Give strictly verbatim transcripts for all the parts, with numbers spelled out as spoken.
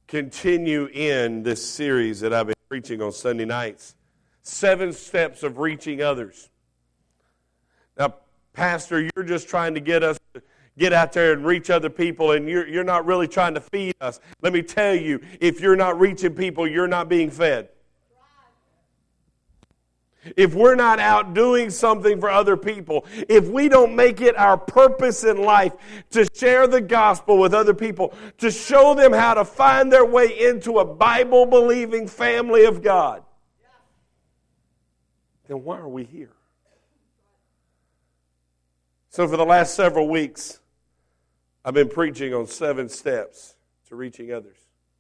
continue in this series that I've been preaching on Sunday nights. Seven steps of reaching others. Now, Pastor, you're just trying to get us to get out there and reach other people, and you're, you're not really trying to feed us. Let me tell you, if you're not reaching people, you're not being fed. If we're not out doing something for other people, if we don't make it our purpose in life to share the gospel with other people, to show them how to find their way into a Bible-believing family of God, then why are we here? So for the last several weeks, I've been preaching on seven steps to reaching others.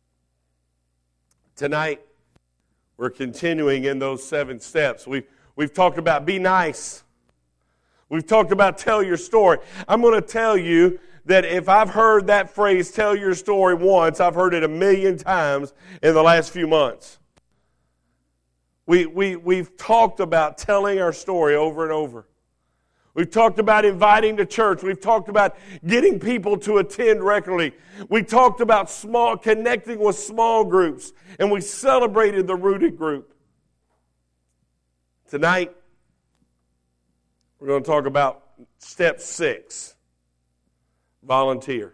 Tonight, we're continuing in those seven steps. We've, we've talked about be nice. We've talked about tell your story. I'm going to tell you that if I've heard that phrase, tell your story, once, I've heard it a million times in the last few months. We, we, we've talked about telling our story over and over. We've talked about inviting to church. We've talked about getting people to attend regularly. We talked about small connecting with small groups, and we celebrated the rooted group. Tonight, we're going to talk about step six, volunteer.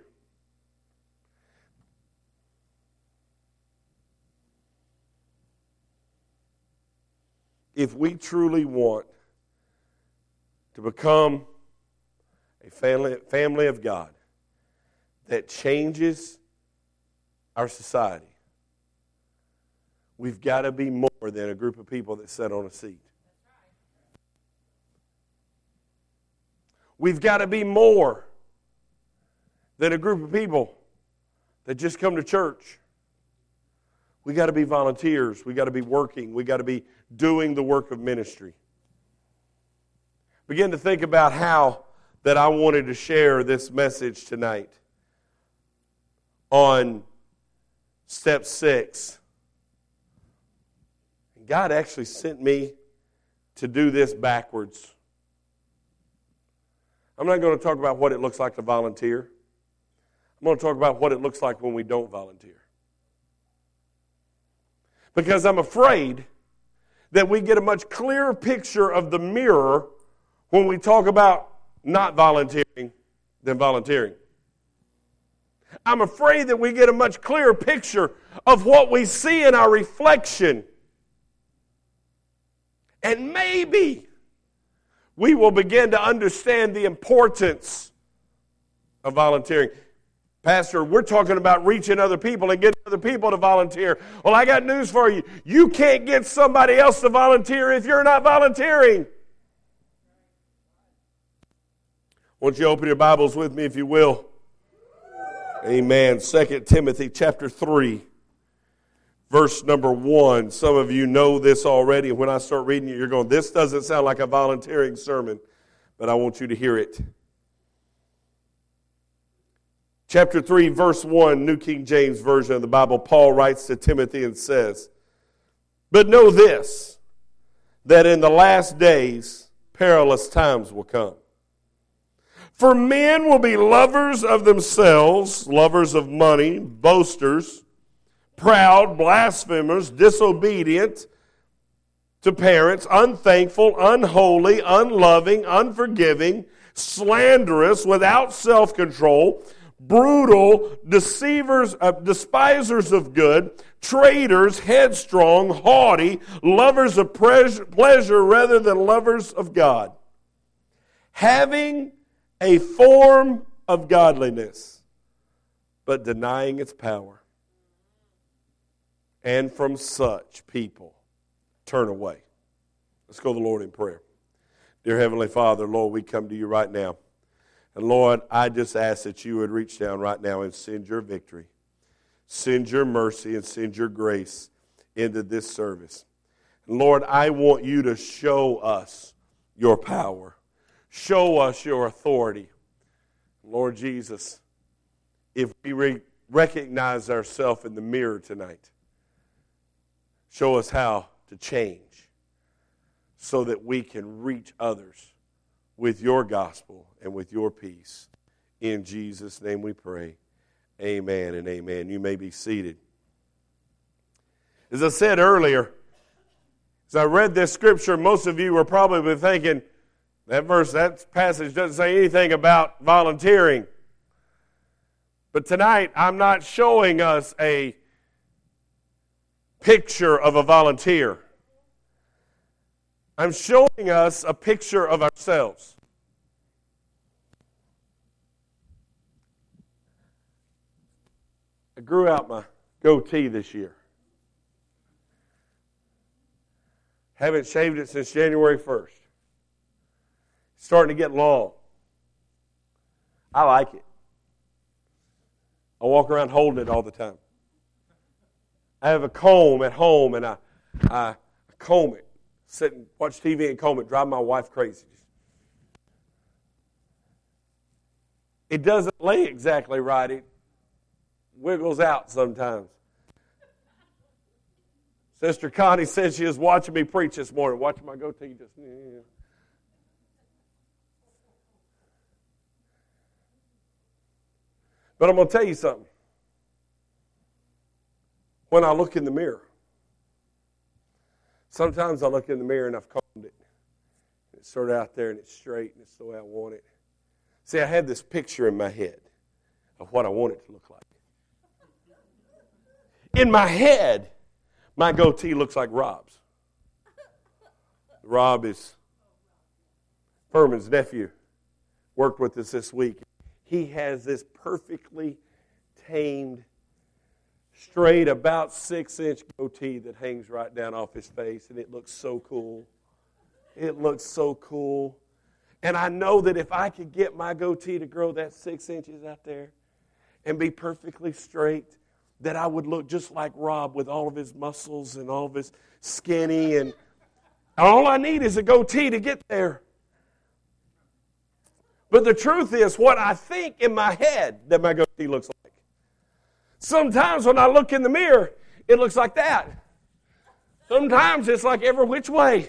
If we truly want to become a family, family of God that changes our society, we've got to be more than a group of people that sit on a seat. We've got to be more than a group of people that just come to church. We got to be volunteers. We got to be working. We got to be doing the work of ministry. Begin to think about how that I wanted to share this message tonight on step six. God actually sent me to do this backwards. I'm not going to talk about what it looks like to volunteer. I'm going to talk about what it looks like when we don't volunteer. Because I'm afraid that we get a much clearer picture of the mirror when we talk about not volunteering than volunteering. I'm afraid that we get a much clearer picture of what we see in our reflection. And maybe we will begin to understand the importance of volunteering. Pastor, we're talking about reaching other people and getting other people to volunteer. Well, I got news for you. You can't get somebody else to volunteer if you're not volunteering. Won't you open your Bibles with me, if you will? Amen. Second Timothy chapter three, verse number one. Some of you know this already, and when I start reading it, you're going, this doesn't sound like a volunteering sermon, but I want you to hear it. Chapter three, verse one, New King James Version of the Bible, Paul writes to Timothy and says, "But know this, that in the last days perilous times will come. For men will be lovers of themselves, lovers of money, boasters, proud, blasphemers, disobedient to parents, unthankful, unholy, unloving, unforgiving, slanderous, without self-control, brutal, deceivers, uh, despisers of good, traitors, headstrong, haughty, lovers of pleasure rather than lovers of God, having a form of godliness, but denying its power. And from such people turn away." Let's go to the Lord in prayer. Dear Heavenly Father, Lord, we come to you right now. And Lord, I just ask that you would reach down right now and send your victory, send your mercy, and send your grace into this service. And Lord, I want you to show us your power. Show us your authority. Lord Jesus, if we re- recognize ourselves in the mirror tonight, show us how to change so that we can reach others with your gospel and with your peace. In Jesus' name we pray. Amen and amen. You may be seated. As I said earlier, as I read this scripture, most of you were probably thinking, that verse, that passage doesn't say anything about volunteering. But tonight, I'm not showing us a picture of a volunteer. I'm showing us a picture of ourselves. I grew out my goatee this year. Haven't shaved it since January first. It's starting to get long. I like it. I walk around holding it all the time. I have a comb at home, and I, I comb it. Sit and watch T V and comb it. Drive my wife crazy. It doesn't lay exactly right. It wiggles out sometimes. Sister Connie said she was watching me preach this morning, watching my goatee just... Yeah. But I'm going to tell you something. When I look in the mirror, sometimes I look in the mirror and I've combed it. It's sort of out there and it's straight and it's the way I want it. See, I have this picture in my head of what I want it to look like. In my head, my goatee looks like Rob's. Rob is Furman's nephew. Worked with us this week. He has this perfectly tamed, straight, about six-inch goatee that hangs right down off his face, and it looks so cool. It looks so cool. And I know that if I could get my goatee to grow that six inches out there and be perfectly straight, that I would look just like Rob with all of his muscles and all of his skinny. And all I need is a goatee to get there. But the truth is, what I think in my head that my goatee looks like. Sometimes when I look in the mirror, it looks like that. Sometimes it's like every which way.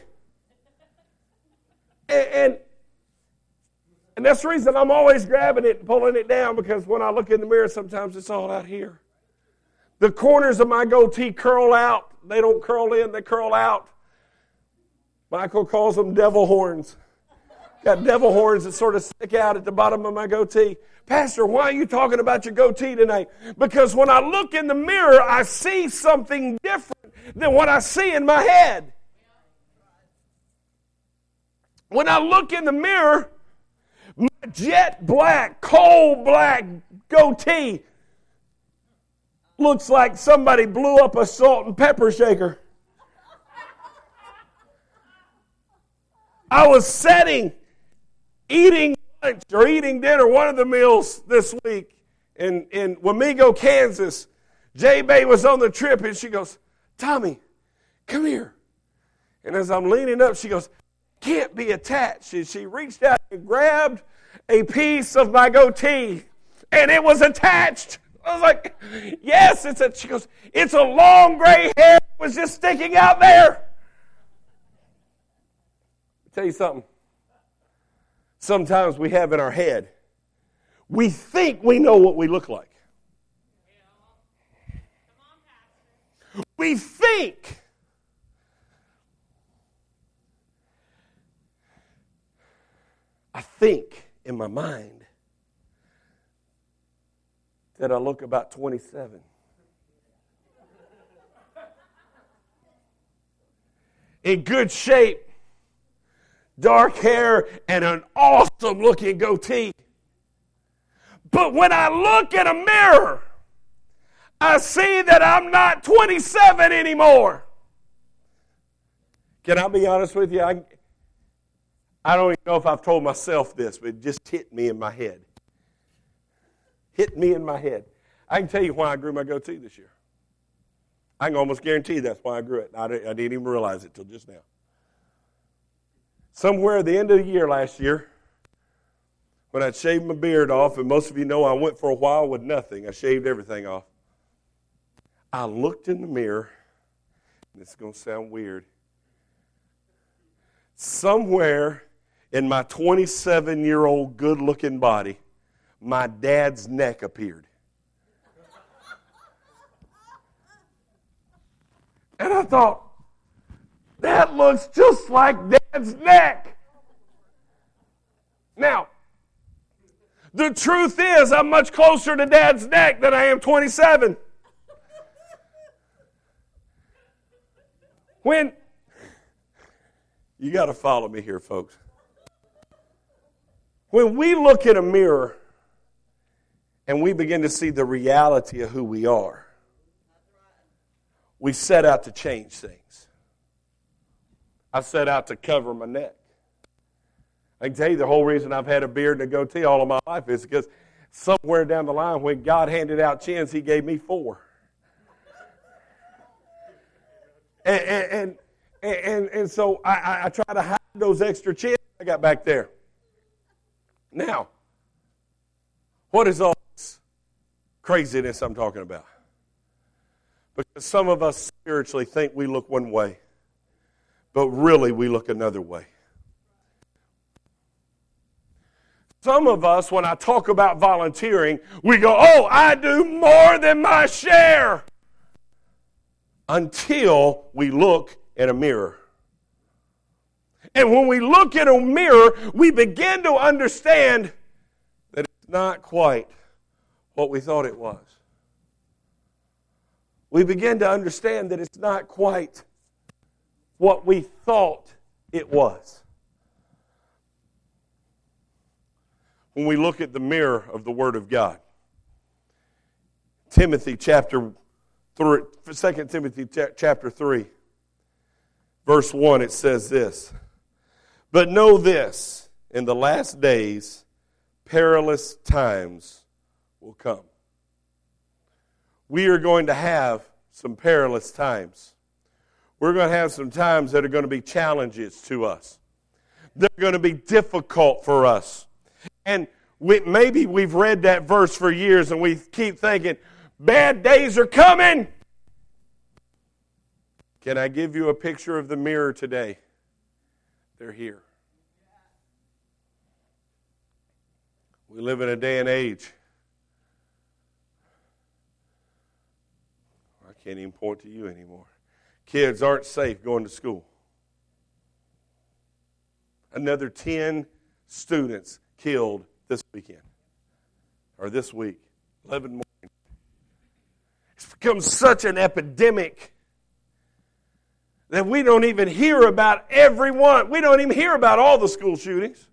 And, and, and that's the reason I'm always grabbing it and pulling it down, because when I look in the mirror, sometimes it's all out here. The corners of my goatee curl out. They don't curl in, they curl out. Michael calls them devil horns. Got devil horns that sort of stick out at the bottom of my goatee. Pastor, why are you talking about your goatee tonight? Because when I look in the mirror, I see something different than what I see in my head. When I look in the mirror, my jet black, coal black goatee looks like somebody blew up a salt and pepper shaker. I was sitting, eating lunch or eating dinner, one of the meals this week in, in Wamego, Kansas. J-Bay was on the trip, and she goes, Tommy, come here. And as I'm leaning up, she goes, can't be attached. And she reached out and grabbed a piece of my goatee, and it was attached. I was like, yes, it's a, she goes, it's a long gray hair that was just sticking out there. I'll tell you something. Sometimes we have in our head, we think we know what we look like. We think. I think in my mind that I look about twenty-seven. In good shape, dark hair, and an awesome looking goatee. But when I look in a mirror, I see that I'm not twenty-seven anymore. Can I be honest with you? I, I don't even know if I've told myself this, but it just hit me in my head. Hit me in my head. I can tell you why I grew my goatee this year. I can almost guarantee that's why I grew it. I didn't, I didn't even realize it till just now. Somewhere at the end of the year last year, when I'd shaved my beard off, and most of you know I went for a while with nothing. I shaved everything off. I looked in the mirror, and it's going to sound weird. Somewhere in my twenty-seven-year-old good-looking body, my dad's neck appeared. And I thought, that looks just like Dad's neck. Now, the truth is, I'm much closer to Dad's neck than I am twenty-seven. When, you got to follow me here, folks. When we look in a mirror and we begin to see the reality of who we are, we set out to change things. I set out to cover my neck. I can tell you the whole reason I've had a beard and a goatee all of my life is because somewhere down the line when God handed out chins, He gave me four. And and and, and, and so I, I try to hide those extra chins I got back there. Now, what is all this craziness I'm talking about? Because some of us spiritually think we look one way, but really we look another way. Some of us, when I talk about volunteering, we go, oh, I do more than my share. Until we look in a mirror. And when we look in a mirror, we begin to understand that it's not quite what we thought it was. We begin to understand that it's not quite what we thought it was. When we look at the mirror of the Word of God. Timothy chapter three, Second Timothy chapter three, verse one, it says this. But know this, in the last days, perilous times will come. We are going to have some perilous times. We're going to have some times that are going to be challenges to us. They're going to be difficult for us. And we, maybe we've read that verse for years and we keep thinking, bad days are coming. Can I give you a picture of the mirror today? They're here. We live in a day and age. I can't even point to you anymore. Kids aren't safe going to school. Another ten students killed this weekend. Or this week. eleven more. It's become such an epidemic that we don't even hear about everyone. We don't even hear about all the school shootings.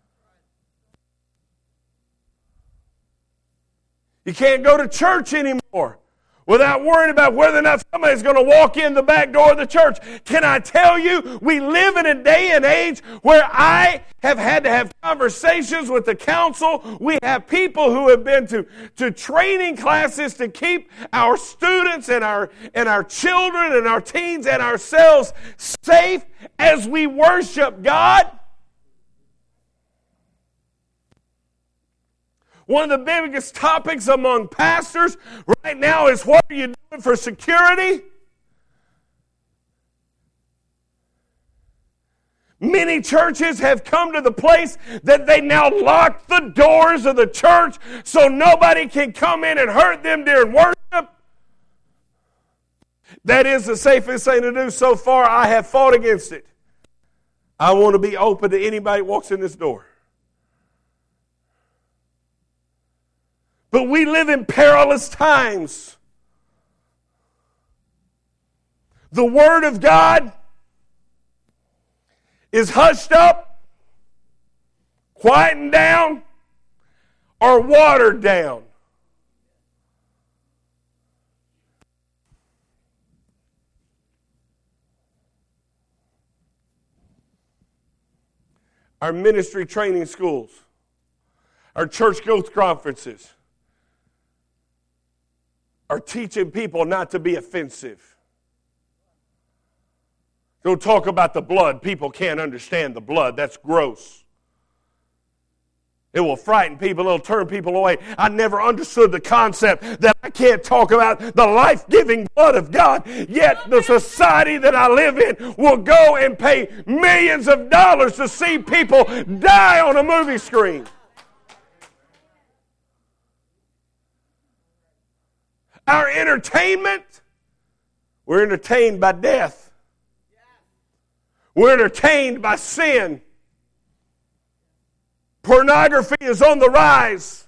You can't go to church anymore without worrying about whether or not somebody's going to walk in the back door of the church. Can I tell you, we live in a day and age where I have had to have conversations with the council. We have people who have been to, to training classes to keep our students and our, and our children and our teens and ourselves safe as we worship God. One of the biggest topics among pastors right now is, what are you doing for security? Many churches have come to the place that they now lock the doors of the church so nobody can come in and hurt them during worship. That is the safest thing to do. So far, I have fought against it. I want to be open to anybody who walks in this door. But we live in perilous times. The Word of God is hushed up, quietened down, or watered down. Our ministry training schools, our church growth conferences, are teaching people not to be offensive. Don't talk about the blood. People can't understand the blood. That's gross. It will frighten people. It'll turn people away. I never understood the concept that I can't talk about the life-giving blood of God. Yet the society that I live in will go and pay millions of dollars to see people die on a movie screen. Our entertainment We're entertained by death. We're entertained by sin. Pornography is on the rise.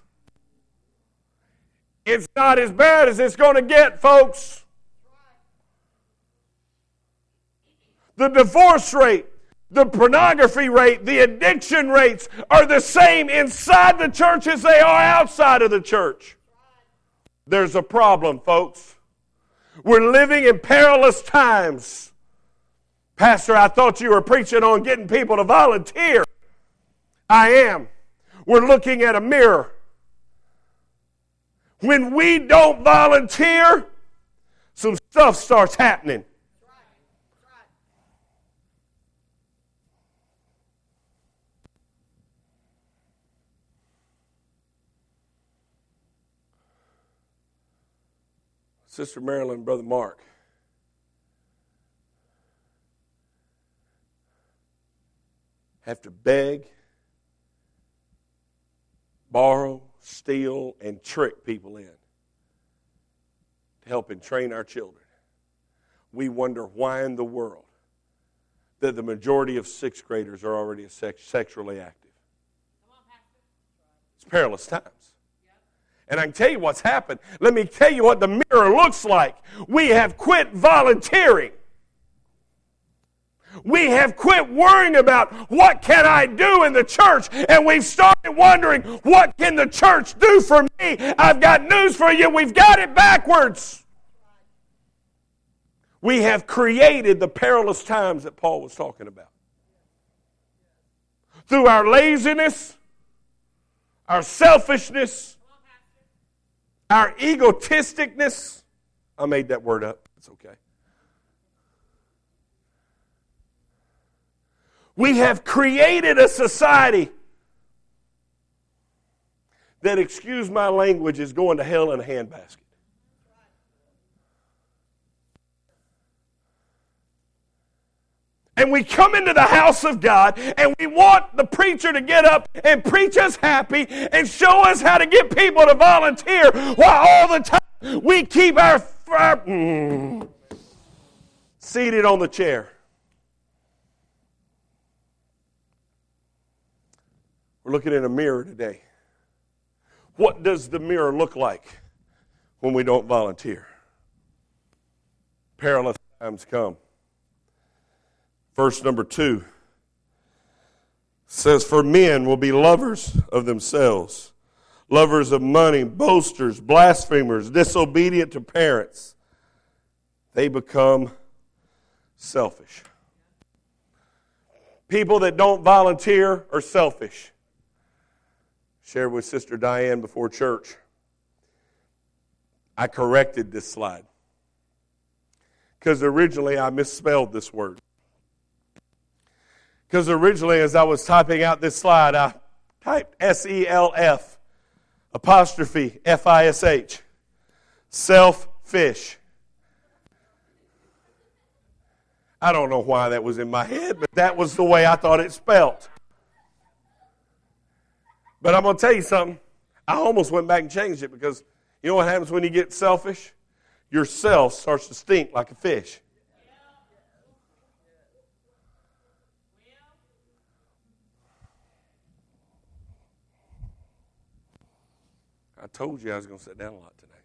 It's not as bad as it's going to get, folks. The divorce rate, the pornography rate, the addiction rates are the same inside the church as they are outside of the church. There's a problem, folks. We're living in perilous times. Pastor, I thought you were preaching on getting people to volunteer. I am. We're looking at a mirror. When we don't volunteer, some stuff starts happening. Sister Marilyn, Brother Mark, have to beg, borrow, steal, and trick people in to help and train our children. We wonder why in the world that the majority of sixth graders are already sex- sexually active. It's perilous times. And I can tell you what's happened. Let me tell you what the mirror looks like. We have quit volunteering. We have quit worrying about what can I do in the church, and we've started wondering, what can the church do for me? I've got news for you. We've got it backwards. We have created the perilous times that Paul was talking about. Through our laziness, our selfishness, our egotisticness. I made that word up. It's okay. We have created a society that, excuse my language, is going to hell in a handbasket. And we come into the house of God and we want the preacher to get up and preach us happy and show us how to get people to volunteer, while all the time we keep our, our mm, seated on the chair. We're looking in a mirror today. What does the mirror look like when we don't volunteer? Perilous times come. Verse number two says, for men will be lovers of themselves, lovers of money, boasters, blasphemers, disobedient to parents. They become selfish. People that don't volunteer are selfish. Shared with Sister Diane before church. I corrected this slide because originally I misspelled this word. Because originally, as I was typing out this slide, I typed S E L F, apostrophe, F I S H, self-fish. I don't know why that was in my head, but that was the way I thought it spelt. But I'm going to tell you something. I almost went back and changed it because you know what happens when you get selfish? Your self starts to stink like a fish. I told you I was going to sit down a lot tonight.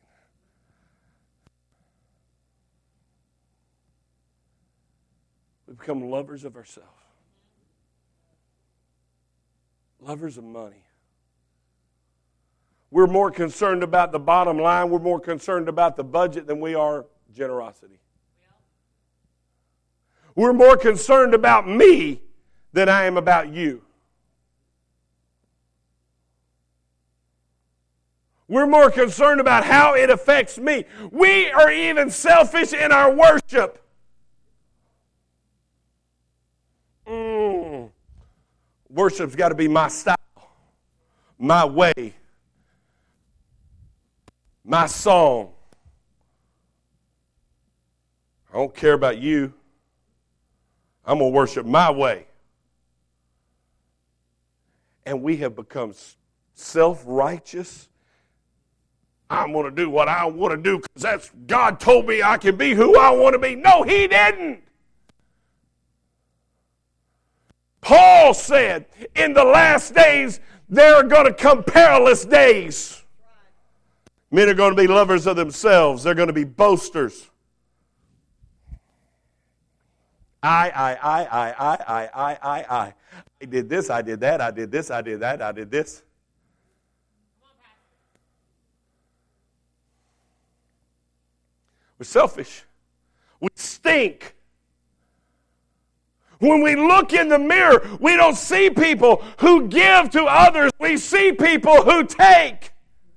We become lovers of ourselves. Lovers of money. We're more concerned about the bottom line. We're more concerned about the budget than we are generosity. We're more concerned about me than I am about you. We're more concerned about how it affects me. We are even selfish in our worship. Mm. Worship's got to be my style, my way, my song. I don't care about you. I'm going to worship my way. And we have become self-righteous. I'm going to do what I want to do because that's God told me I can be who I want to be. No, he didn't. Paul said, in the last days, there are going to come perilous days. Men are going to be lovers of themselves. They're going to be boasters. I, I, I, I, I, I, I, I, I. I did this, I did that, I did this, I did that, I did this. We're selfish. We stink. When we look in the mirror, we don't see people who give to others. We see people who take.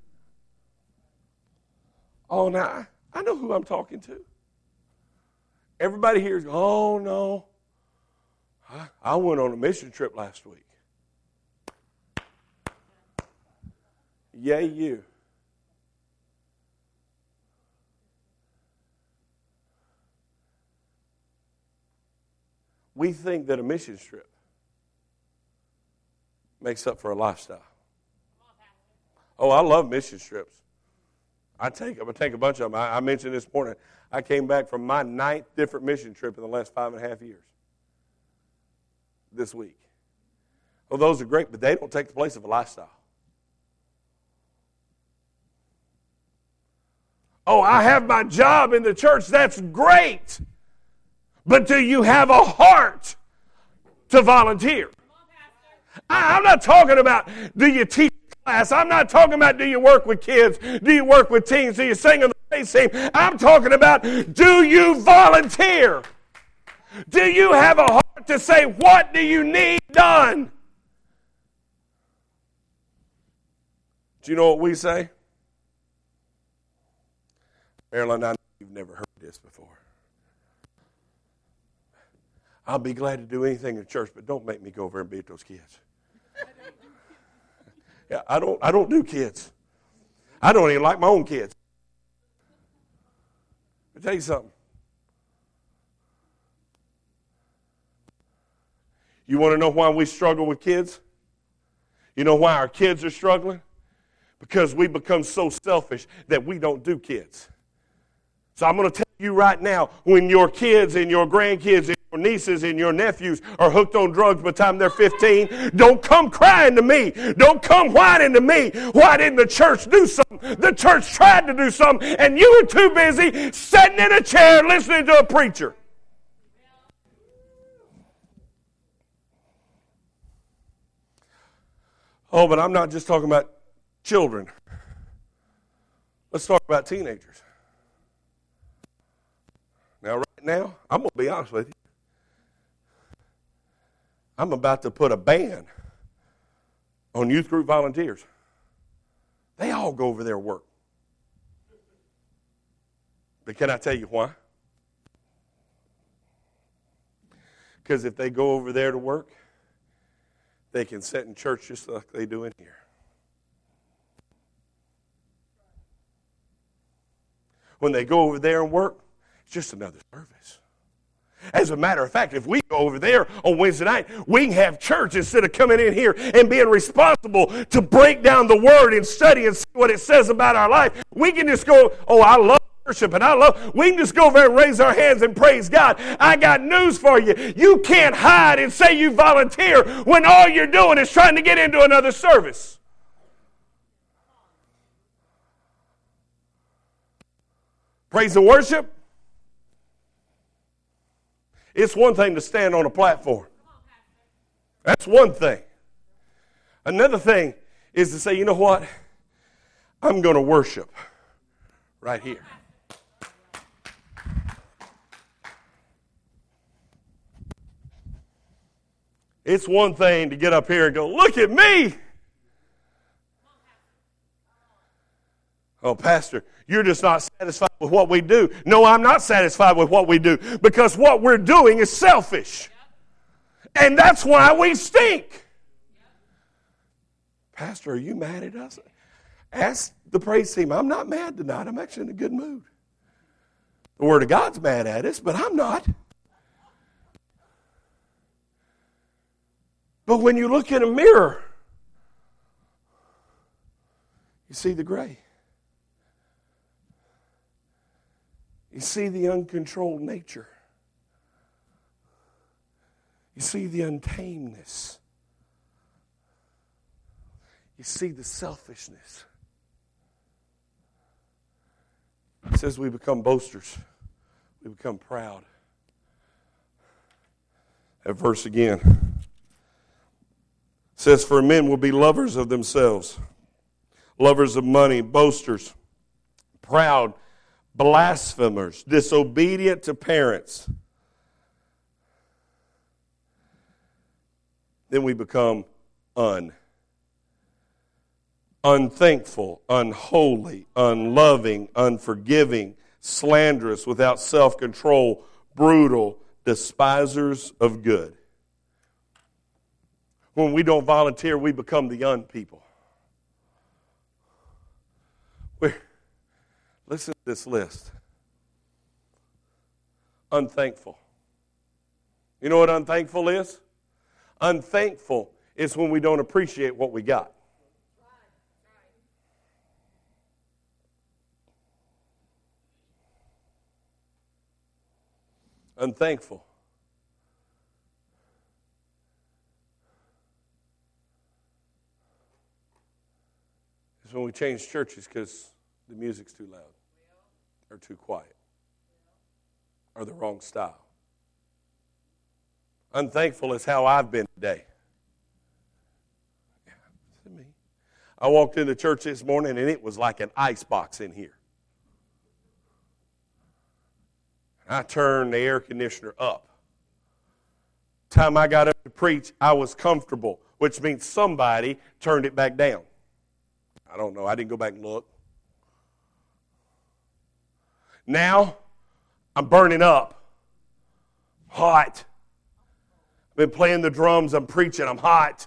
Oh, now, I know who I'm talking to. Everybody here is, oh, no. I, I went on a mission trip last week. Yay, you. We think that a mission trip makes up for a lifestyle. Oh, I love mission trips. I take them. I take a bunch of them. I, I mentioned this morning, I came back from my ninth different mission trip in the last five and a half years. This week. Well, those are great, but they don't take the place of a lifestyle. Oh, I have my job in the church. That's great. But do you have a heart to volunteer? I, I'm not talking about do you teach class. I'm not talking about do you work with kids. Do you work with teens? Do you sing on the praise team? I'm talking about do you volunteer? Do you have a heart to say what do you need done? Do you know what we say? Marilyn, I know you've never heard this before. I'll be glad to do anything in church, but don't make me go over and beat those kids. Yeah, I don't I don't do kids. I don't even like my own kids. Let me tell you something. You want to know why we struggle with kids? You know why our kids are struggling? Because we become so selfish that we don't do kids. So I'm going to tell you right now, when your kids and your grandkids and your nieces and your nephews are hooked on drugs by the time they're fifteen, don't come crying to me. Don't come whining to me. Why didn't the church do something? The church tried to do something, and you were too busy sitting in a chair listening to a preacher. Oh, but I'm not just talking about children. Let's talk about teenagers. Now, right now, I'm going to be honest with you. I'm about to put a ban on youth group volunteers. They all go over there and work. But can I tell you why? Because if they go over there to work, they can sit in church just like they do in here. When they go over there and work, it's just another service. As a matter of fact, if we go over there on Wednesday night, we can have church instead of coming in here and being responsible to break down the Word and study and see what it says about our life. We can just go, oh, I love worship and I love, we can just go over there and raise our hands and praise God. I got news for you. You can't hide and say you volunteer when all you're doing is trying to get into another service. Praise and worship. It's one thing to stand on a platform. That's one thing. Another thing is to say, you know what? I'm going to worship right here. It's one thing to get up here and go, look at me. Oh, Pastor, you're just not satisfied with what we do. No, I'm not satisfied with what we do because what we're doing is selfish. And that's why we stink. Pastor, are you mad at us? Ask the praise team. I'm not mad tonight. I'm actually in a good mood. The Word of God's mad at us, but I'm not. But when you look in a mirror, you see the gray. You see the uncontrolled nature. You see the untamedness. You see the selfishness. It says we become boasters. We become proud. That verse again. It says, for men will be lovers of themselves, lovers of money, boasters, proud, blasphemers, disobedient to parents. Then we become un. Unthankful, unholy, unloving, unforgiving, slanderous, without self-control, brutal, despisers of good. When we don't volunteer, we become the un people. We're, listen to this list. Unthankful. You know what unthankful is? Unthankful is when we don't appreciate what we got. Unthankful. It's when we change churches because the music's too loud or too quiet or the wrong style. Unthankful is how I've been today. Yeah, it's me. I walked into church this morning and it was like an icebox in here. I turned the air conditioner up. Time I got up to preach, I was comfortable, which means somebody turned it back down. I don't know. I didn't go back and look. Now, I'm burning up. Hot. I've been playing the drums. I'm preaching. I'm hot.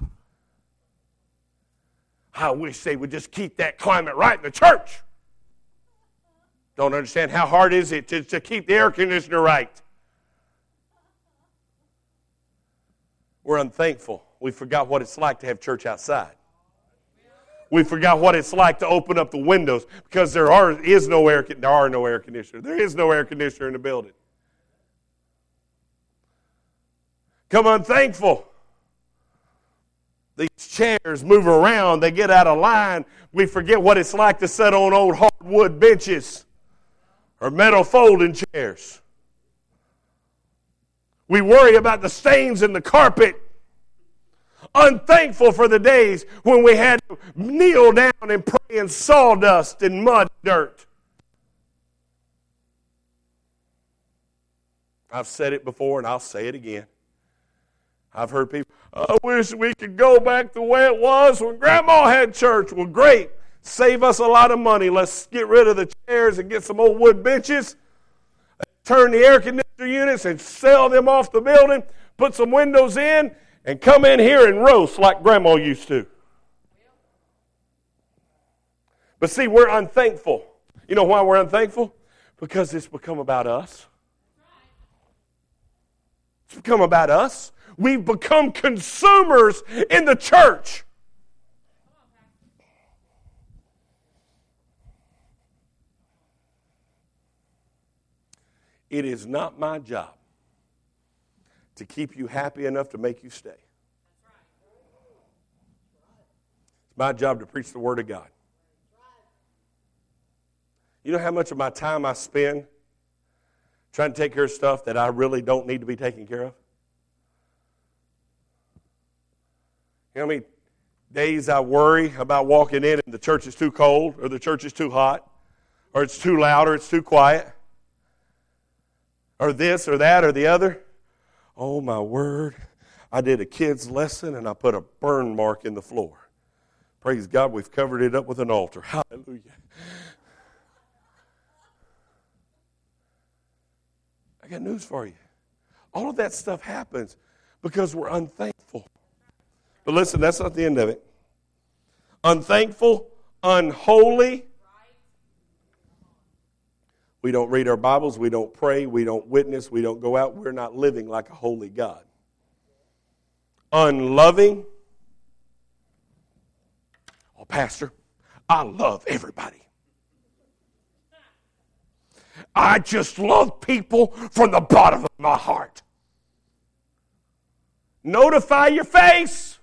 I wish they would just keep that climate right in the church. Don't understand how hard is it to, to keep the air conditioner right. We're unthankful. We forgot what it's like to have church outside. We forgot what it's like to open up the windows because there are is no air there are no air conditioner. There is no air conditioner in the building. Come unthankful. These chairs move around. They get out of line. We forget what it's like to sit on old hardwood benches or metal folding chairs. We worry about the stains in the carpet. Unthankful for the days when we had to kneel down and pray in sawdust and mud and dirt. I've said it before and I'll say it again. I've heard people, I wish we could go back the way it was when Grandma had church. Well, great. Save us a lot of money. Let's get rid of the chairs and get some old wood benches. Turn the air conditioner units and sell them off the building. Put some windows in and come in here and roast like Grandma used to. But see, we're unthankful. You know why we're unthankful? Because it's become about us. It's become about us. We've become consumers in the church. It is not my job to keep you happy enough to make you stay. It's my job to preach the Word of God. You know how much of my time I spend trying to take care of stuff that I really don't need to be taken care of? You know how many days I worry about walking in and the church is too cold or the church is too hot or it's too loud or it's too quiet? Or this or that or the other. Oh, my word. I did a kid's lesson and I put a burn mark in the floor. Praise God, we've covered it up with an altar. Hallelujah. I got news for you. All of that stuff happens because we're unthankful. But listen, that's not the end of it. Unthankful, unholy. We don't read our Bibles, we don't pray, we don't witness, we don't go out. We're not living like a holy God. Unloving. Oh, Pastor, I love everybody. I just love people from the bottom of my heart. Notify your face.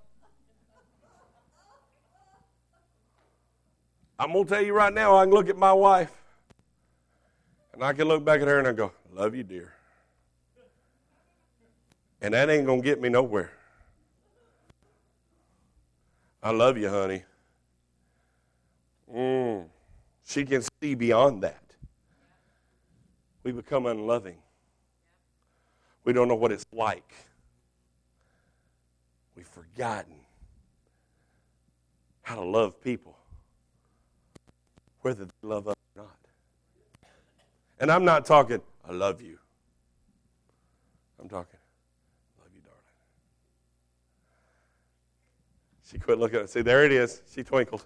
I'm going to tell you right now, I can look at my wife, and I can look back at her and I go, love you, dear. And that ain't going to get me nowhere. I love you, honey. Mm. She can see beyond that. We become unloving. We don't know what it's like. We've forgotten how to love people, whether they love us or not. And I'm not talking, I love you. I'm talking, love you, darling. She quit looking at it. See, there it is. She twinkled.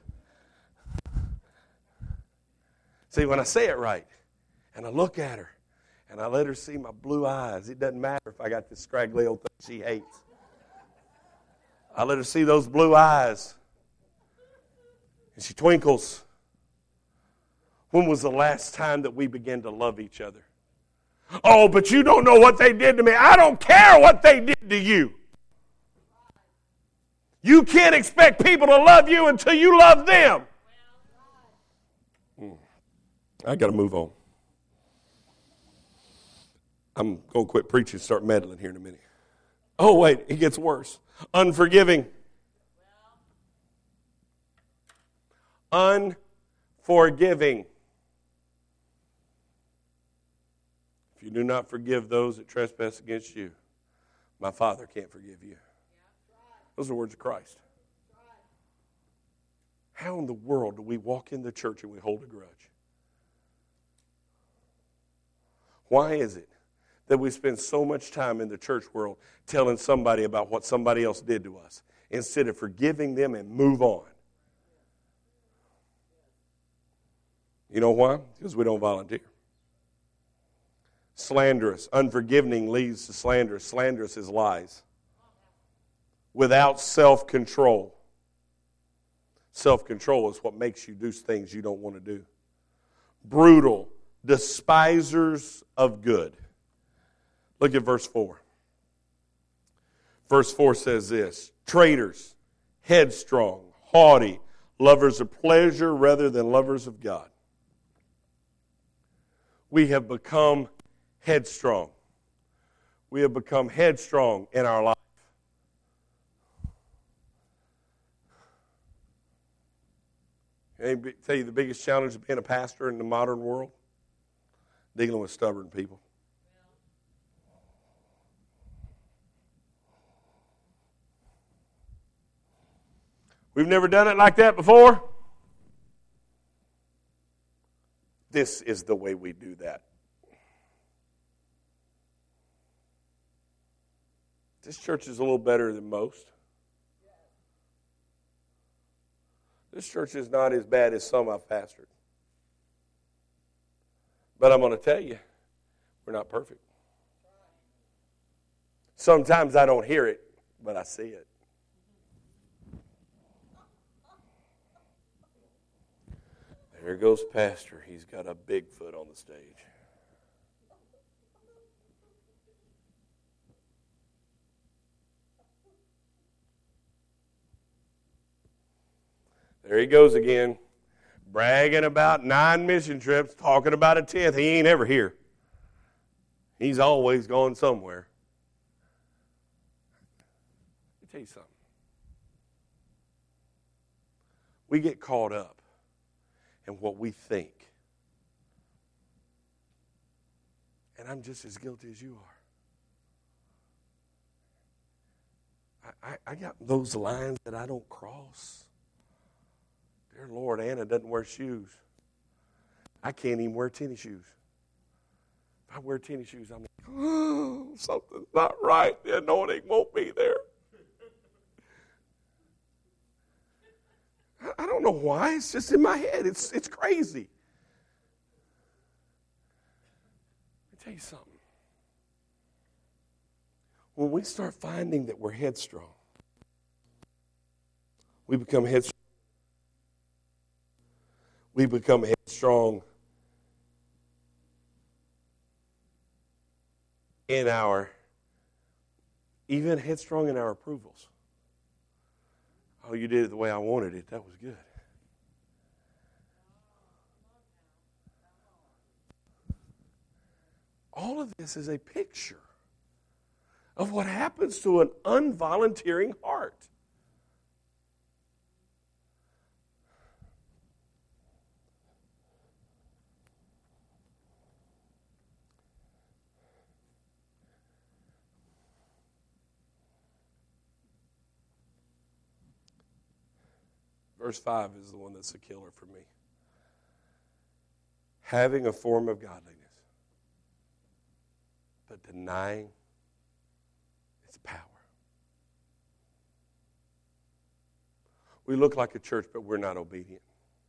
See, when I say it right, and I look at her, and I let her see my blue eyes, it doesn't matter if I got this scraggly old thing she hates. I let her see those blue eyes, and she twinkles. When was the last time that we began to love each other? Oh, but you don't know what they did to me. I don't care what they did to you. You can't expect people to love you until you love them. I got to move on. I'm going to quit preaching and start meddling here in a minute. Oh, wait, it gets worse. Unforgiving. Unforgiving. If you do not forgive those that trespass against you, my Father can't forgive you. Those are the words of Christ. How in the world do we walk in the church and we hold a grudge? Why is it that we spend so much time in the church world telling somebody about what somebody else did to us instead of forgiving them and move on? You know why? Because we don't volunteer. Slanderous. Unforgiving leads to slanderous. Slanderous is lies. Without self-control. Self-control is what makes you do things you don't want to do. Brutal. Despisers of good. Look at verse four. Verse four says this: traitors, headstrong, haughty, lovers of pleasure rather than lovers of God. We have become headstrong. We have become headstrong in our life. Can I tell you the biggest challenge of being a pastor in the modern world? Dealing with stubborn people. We've never done it like that before. This is the way we do that. This church is a little better than most. This church is not as bad as some I've pastored. But I'm going to tell you, we're not perfect. Sometimes I don't hear it, but I see it. There goes Pastor. He's got a Bigfoot on the stage. There he goes again, bragging about nine mission trips, talking about a tenth. He ain't ever here. He's always going somewhere. Let me tell you something. We get caught up in what we think. And I'm just as guilty as you are. I, I, I got those lines that I don't cross. Dear Lord, Anna doesn't wear shoes. I can't even wear tennis shoes. If I wear tennis shoes, I'm like, oh, something's not right. The anointing won't be there. I, I don't know why. It's just in my head. It's, it's crazy. Let me tell you something. When we start finding that we're headstrong, we become headstrong. We become headstrong in our, even headstrong in our approvals. Oh, you did it the way I wanted it. That was good. All of this is a picture of what happens to an unvolunteering heart. Verse five is the one that's a killer for me. Having a form of godliness, but denying its power. We look like a church, but we're not obedient.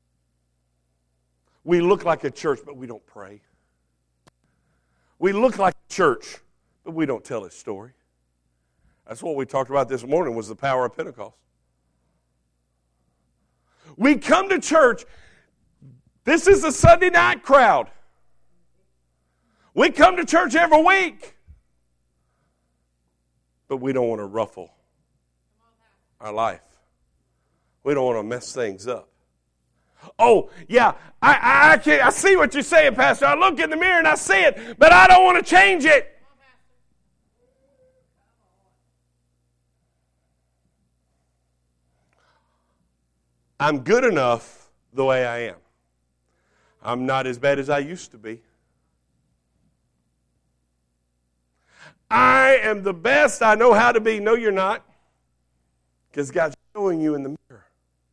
We look like a church, but we don't pray. We look like a church, but we don't tell its story. That's what we talked about this morning, was the power of Pentecost. We come to church. This is the Sunday night crowd. We come to church every week. But we don't want to ruffle our life. We don't want to mess things up. Oh, yeah, I, I, I, can't, I see what you're saying, Pastor. I look in the mirror and I see it, but I don't want to change it. I'm good enough the way I am. I'm not as bad as I used to be. I am the best I know how to be. No, you're not. Because God's showing you in the mirror.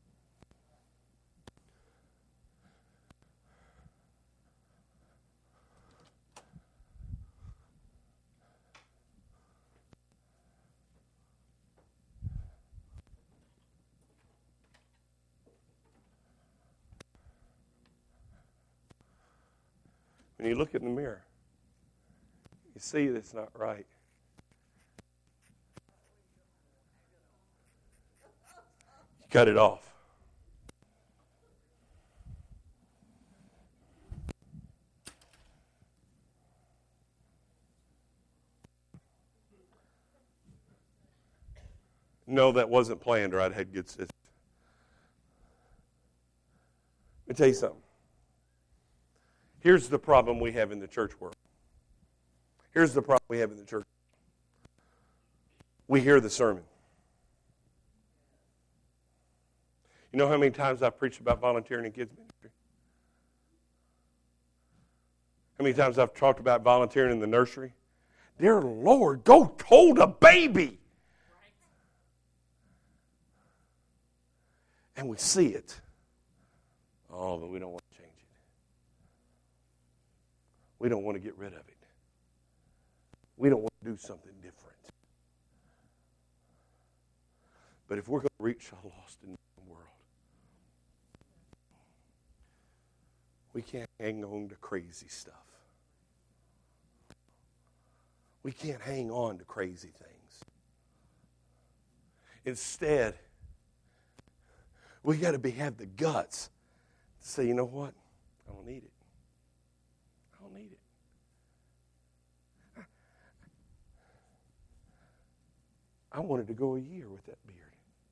When you look in the mirror, you see that's not right. You cut it off. No, that wasn't planned, or I'd had good sisters. Let me tell you something. Here's the problem we have in the church world. Here's the problem we have in the church. We hear the sermon. You know how many times I've preached about volunteering in kids' ministry? How many times I've talked about volunteering in the nursery? Dear Lord, go hold a baby. And we see it. Oh, but we don't want to change it. We don't want to get rid of it. We don't want to do something different. But if we're going to reach a lost and dying world, we can't hang on to crazy stuff. We can't hang on to crazy things. Instead, we got to be have the guts to say, you know what? I don't need it. I don't need it. I wanted to go a year with that beard.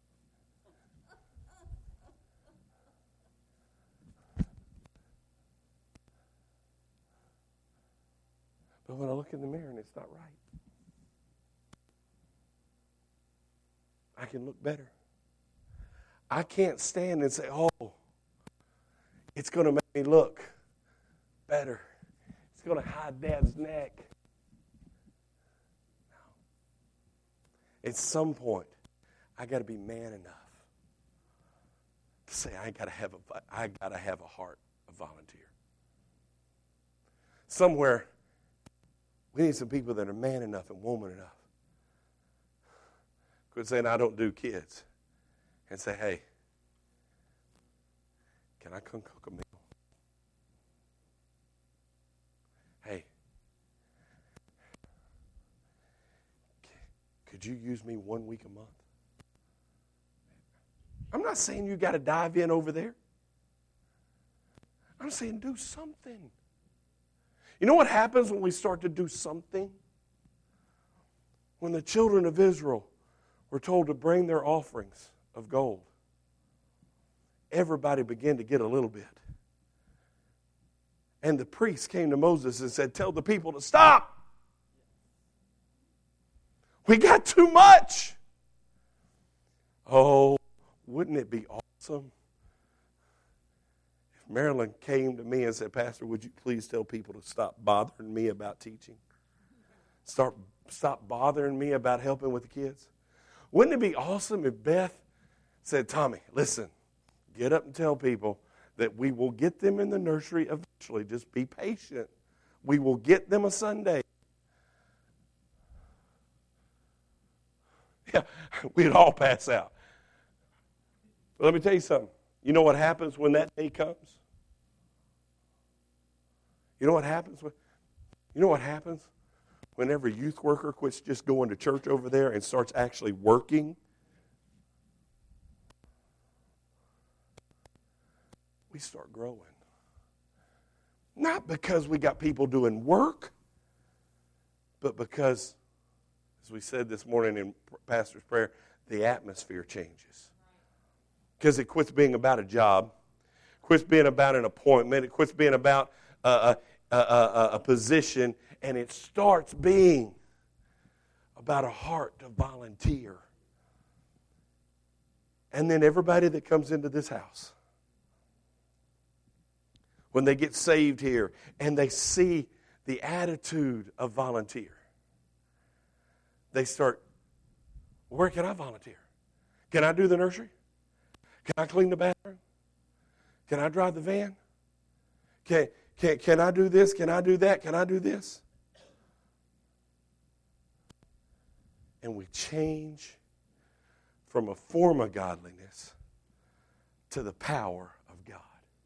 But when I look in the mirror and it's not right, I can look better. I can't stand and say, oh, it's going to make me look better. It's going to hide Dad's neck. No. At some point, I got to be man enough to say I got to have a I got to have a heart of volunteer. Somewhere, we need some people that are man enough and woman enough. Quit saying I don't do kids, and say, hey, can I come cook a meal? Hey, could you use me one week a month? I'm not saying you got to dive in over there. I'm saying do something. You know what happens when we start to do something? When the children of Israel were told to bring their offerings of gold, everybody began to get a little bit. And the priest came to Moses and said, tell the people to stop. We got too much. Oh, wouldn't it be awesome if Marilyn came to me and said, Pastor, would you please tell people to stop bothering me about teaching? Start, stop bothering me about helping with the kids? Wouldn't it be awesome if Beth said, Tommy, listen, get up and tell people that we will get them in the nursery eventually. Just be patient. We will get them a Sunday. Yeah, we'd all pass out. But let me tell you something. You know what happens when that day comes? You know what happens when, you know what happens whenever a youth worker quits just going to church over there and starts actually working? We start growing. Not because we got people doing work, but because, as we said this morning in Pastor's prayer, the atmosphere changes. Because it quits being about a job, quits being about an appointment, it quits being about a, a, a, a, a position, and it starts being about a heart to volunteer. And then everybody that comes into this house, when they get saved here and they see the attitude of volunteer, they start, where can I volunteer? Can I do the nursery? Can I clean the bathroom? Can I drive the van? Can, can, can I do this? Can I do that? Can I do this? And we change from a form of godliness to the power of God.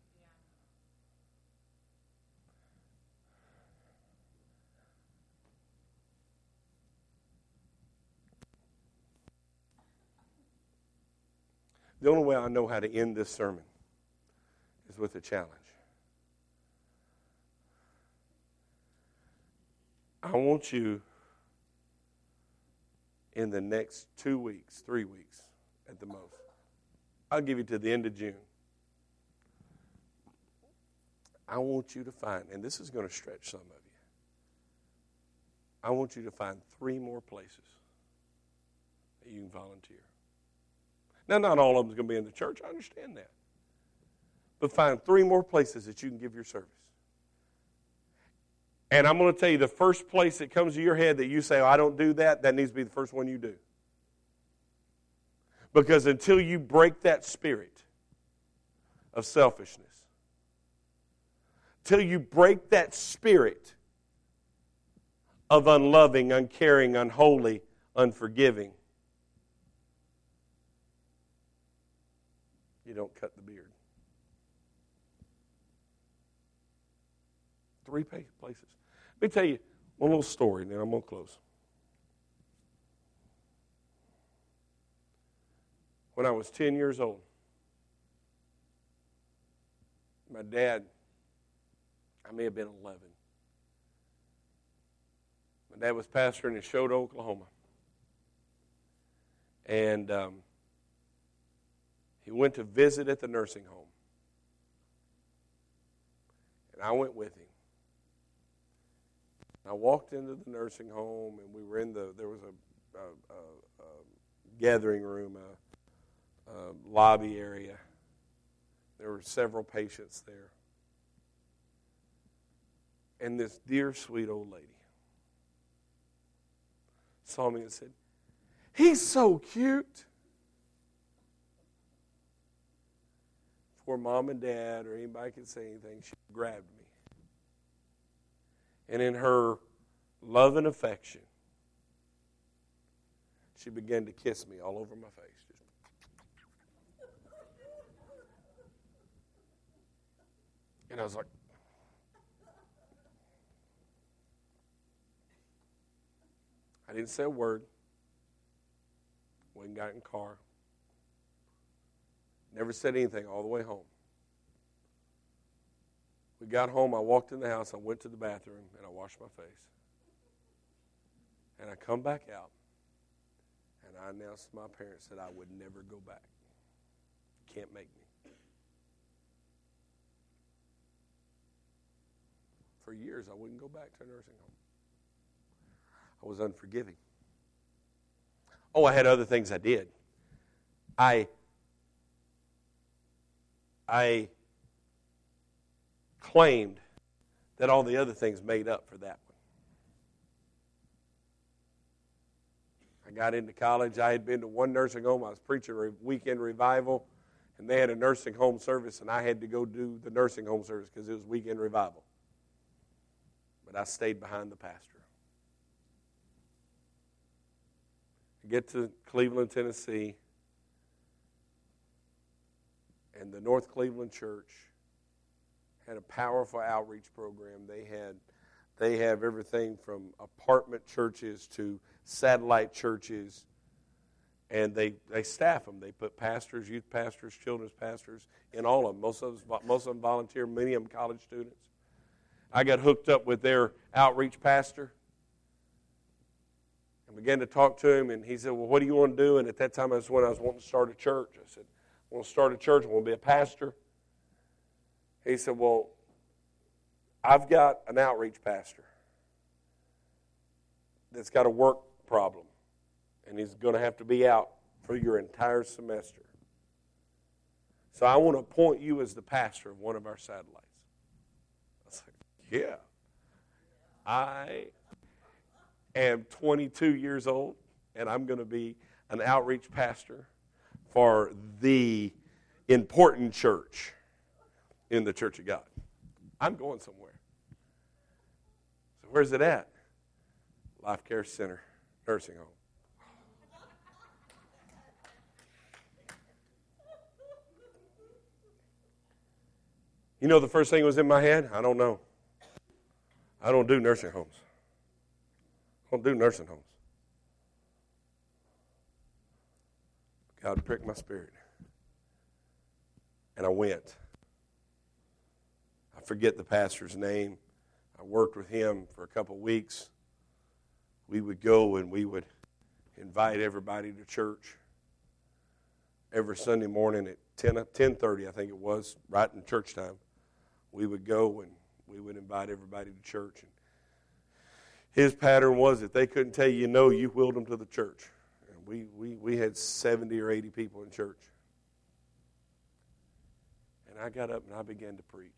The only way I know how to end this sermon is with a challenge. I want you in the next two weeks, three weeks at the most. I'll give you to the end of June. I want you to find, and this is going to stretch some of you, I want you to find three more places that you can volunteer. Now, not all of them is going to be in the church. I understand that. But find three more places that you can give your service. And I'm going to tell you, the first place that comes to your head that you say, oh, I don't do that, that needs to be the first one you do. Because until you break that spirit of selfishness, till you break that spirit of unloving, uncaring, unholy, unforgiving, you don't cut the beard. Three places. Let me tell you one little story, and then I'm going to close. When I was ten years old, my dad, I may have been eleven. My dad was pastoring in Choteau, Oklahoma. And um, he went to visit at the nursing home. And I went with him. I walked into the nursing home, and we were in the, there was a, a, a, a gathering room, a, a lobby area. There were several patients there. And this dear, sweet old lady saw me and said, he's so cute. Before mom and dad or anybody could say anything, she grabbed me. And in her love and affection, she began to kiss me all over my face. Just and I was like, I didn't say a word. Went and got in the car. Never said anything all the way home. We got home, I walked in the house, I went to the bathroom, and I washed my face. And I come back out, And I announced to my parents that I would never go back. Can't make me. For years, I wouldn't go back to a nursing home. I was unforgiving. Oh, I had other things I did. I, I claimed that all the other things made up for that one. I got into college. I had been to one nursing home. I was preaching a weekend revival, and they had a nursing home service, and I had to go do the nursing home service because it was weekend revival. But I stayed behind the pastor. I get to Cleveland, Tennessee, and the North Cleveland Church had a powerful outreach program. They had, they have everything from apartment churches to satellite churches, and they, they staff them. They put pastors, youth pastors, children's pastors in all of them. Most of them, most of them volunteer, many of them college students. I got hooked up with their outreach pastor and began to talk to him, and he said, well, what do you want to do? And at that time, that's when I was wanting to start a church. I said, I want to start a church. I want to be a pastor. He said, well, I've got an outreach pastor that's got a work problem, and he's going to have to be out for your entire semester. So I want to appoint you as the pastor of one of our satellites. I was like, yeah. I am twenty-two years old, and I'm going to be an outreach pastor for the important church in the Church of God. I'm going somewhere. So where's it at? Life Care Center, nursing home. You know the first thing that was in my head? I don't know. I don't do nursing homes. I don't do nursing homes. God pricked my spirit. And I went. I forget the pastor's name. I worked with him for a couple of weeks. We would go and we would invite everybody to church every Sunday morning at ten thirty, I think it was, right in church time. We would go and we would invite everybody to church. And his pattern was if they couldn't tell you no, you wheeled them to the church. And we, we, we had seventy or eighty people in church. And I got up and I began to preach.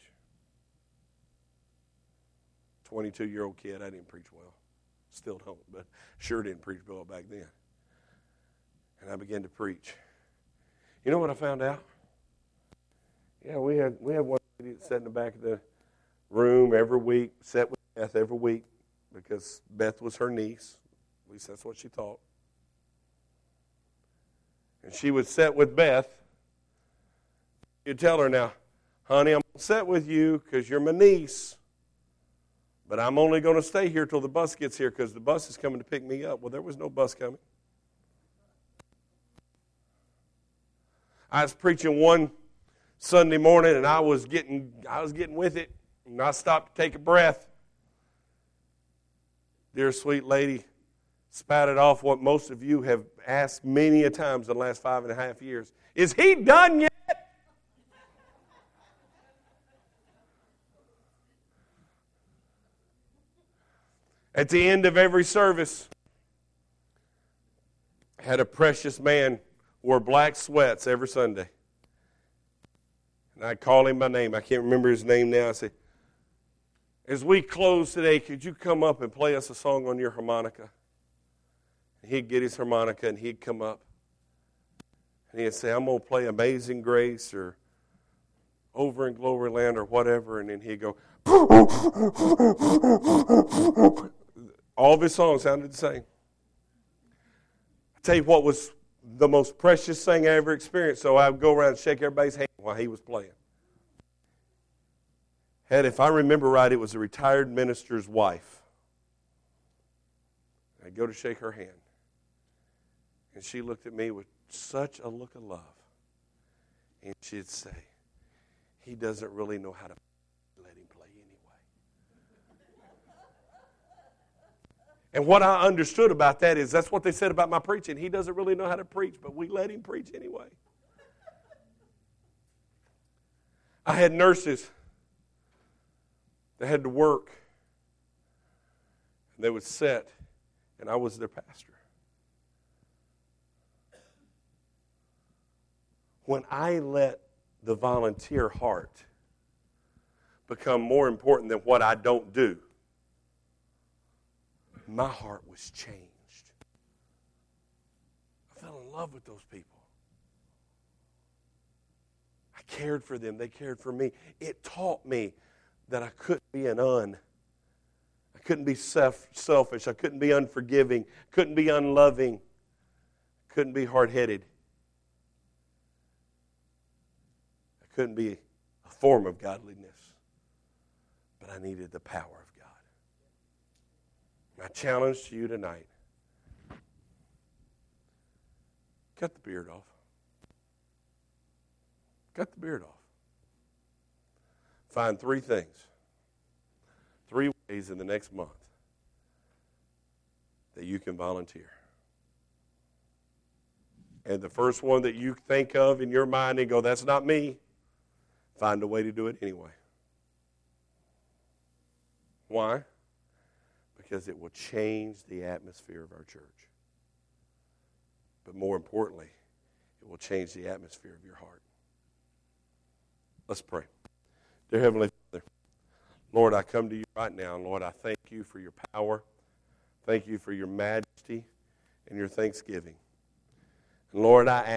twenty-two-year-old kid, I didn't preach well. Still don't, but sure didn't preach well back then. And I began to preach. You know what I found out? Yeah, we had we had one lady that sat in the back of the room every week, sat with Beth every week because Beth was her niece. At least that's what she thought. And she would sit with Beth. You'd tell her, now, honey, I'm going to sit with you because you're my niece. But I'm only going to stay here till the bus gets here because the bus is coming to pick me up. Well, there was no bus coming. I was preaching one Sunday morning, and I was getting I was getting with it, and I stopped to take a breath. Dear sweet lady spouted off what most of you have asked many a times in the last five and a half years. Is he done yet? At the end of every service, I had a precious man wore black sweats every Sunday. And I'd call him by name. I can't remember his name now. I say, as we close today, could you come up and play us a song on your harmonica? And he'd get his harmonica and he'd come up. And he'd say, I'm going to play Amazing Grace or Over in Glory Land or whatever. And then he'd go, all of his songs sounded the same. I tell you what was the most precious thing I ever experienced. So I would go around and shake everybody's hand while he was playing. And if I remember right, it was a retired minister's wife. I'd go to shake her hand. And she looked at me with such a look of love. And she'd say, he doesn't really know how to let him play anyway. And what I understood about that is that's what they said about my preaching. He doesn't really know how to preach, but we let him preach anyway. I had nurses that had to work, and they would sit, and I was their pastor. When I let the volunteer heart become more important than what I don't do, my heart was changed. I fell in love with those people. I cared for them. They cared for me. It taught me that I couldn't be an un. I couldn't be self, selfish. I couldn't be unforgiving. Couldn't be unloving. Couldn't be hard-headed. I couldn't be a form of godliness. But I needed the power of God. My challenge to you tonight, cut the beard off. Cut the beard off. Find three things, three ways in the next month that you can volunteer. And the first one that you think of in your mind and go, that's not me, find a way to do it anyway. Why? Because it will change the atmosphere of our church. But more importantly, it will change the atmosphere of your heart. Let's pray. Dear Heavenly Father, Lord, I come to you right now. Lord, I thank you for your power. Thank you for your majesty and your thanksgiving. And Lord, I ask